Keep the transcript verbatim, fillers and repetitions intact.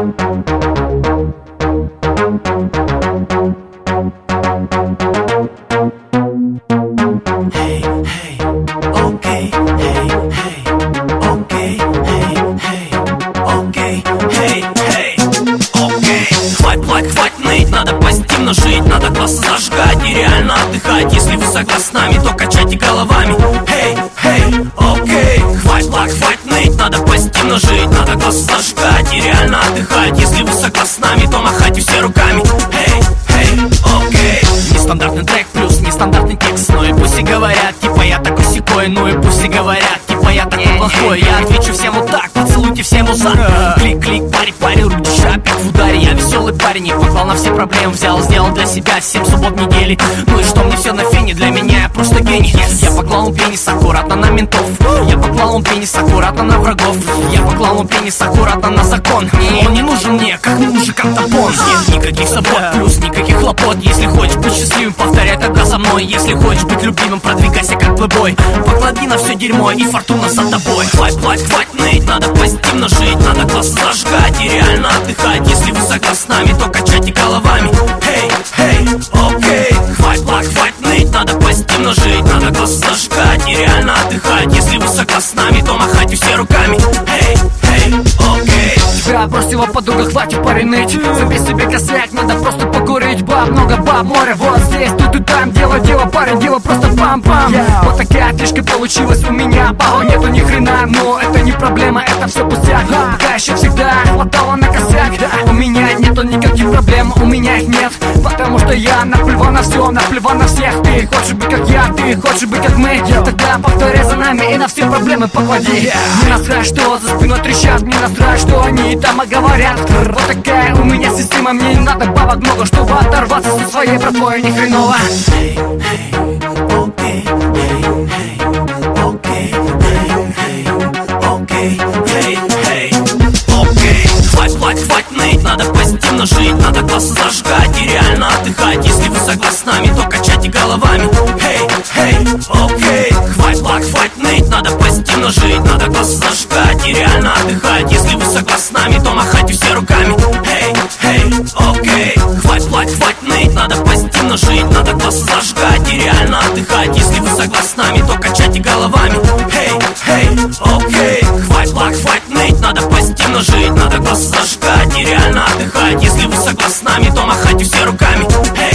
Надо позитивно жить, надо классно зажигать и реально отдыхать. Если вы согласны с нами, то качайте головами. Эй, эй, окей. Хватит плак, хватит ныть, надо позитивно жить, надо классно зажигать и реально отдыхать. Если вы согласны с нами, то махайте все руками. Эй, эй, окей. Нестандартный трек плюс нестандартный текст. Ну и пусть и говорят, типа я такой сякой. Ну и пусть и говорят, типа я такой плохой. Я отвечу всем вот так, поцелуйте всем узак. Клик-клик, парень-парень, рубиша опять в ударе. Я веселый парень, и поклал на все проблемы. Взял, сделал для себя семь суббот недели. Ну и что мне все на фене, для меня я просто гений. Я поклал пенис аккуратно на ментов. Я поклал пенис аккуратно на врагов. Я поклал пенис аккуратно на закон. Он не нужен мне, как мужикам тампон. Нет никаких забот, плюс никаких хлопот. Если хочешь быть счастливым, повторяй тогда за мной. Если хочешь быть любимым, продвигайся как плейбой. Поклади на все дерьмо, и фортуна за тобой. Хватит, хватит, хватит ныть, надо позитивно жить, надо классно зажигать и реально отдыхать. Если вы согласны с нами, то качайте головами. Эй, эй, окей. Хватит плак, хватит ныть, надо позитивно жить, надо классно зажигать и реально отдыхать. Если вы согласны с нами, то махайте все руками. Эй, эй, окей. Тебя бросила подруга, хватит парень ныть. Забей себе косяк, надо просто покурить. Баб, много баб, море, вот здесь, тут и там. Дело, дело, парень, дело просто пам-пам. yeah. Вот такая отличка получилась у меня. Баба нету ни хрена, но это не проблема, это все пустяк. Пока еще всегда хватало на косяк. У меня нету никаких проблем, у меня их нет. Потому что я наплевал на все, наплевал на всех. Ты хочешь быть как я, ты хочешь быть как мы. Тогда повторяй за нами и на все проблемы поклади. Мне насрать, что за спиной трещат, мне насрать, что они там говорят. Вот такая у меня система, мне не надо бабок много, чтобы оторваться со своей братвой, ни хреново. Эй, эй, окей, эй, эй, окей, эй, эй, окей, эй, эй, окей. Хватит, хватит, хватит ныть, надо позитивно жить, надо классно зажигать и реально отдыхать. Если вы согласны с нами, то качайте головами. Эй, эй, окей. Хватит плак, хватит ныть, надо позитивно жить, надо классно зажигать и реально отдыхать. Если вы согласны с нами, то махайте все руками. Эй, эй, окей. Хватит плак, хватит ныть, надо позитивно жить, надо классно зажигать и реально отдыхать. Если вы согласны с нами, то качайте головами. Эй, эй, окей. Хватит плак, хватит ныть, надо позитивно жить, надо классно зажигать и реально отдыхать. Если вы согласны с нами, то махайте все руками. Эй,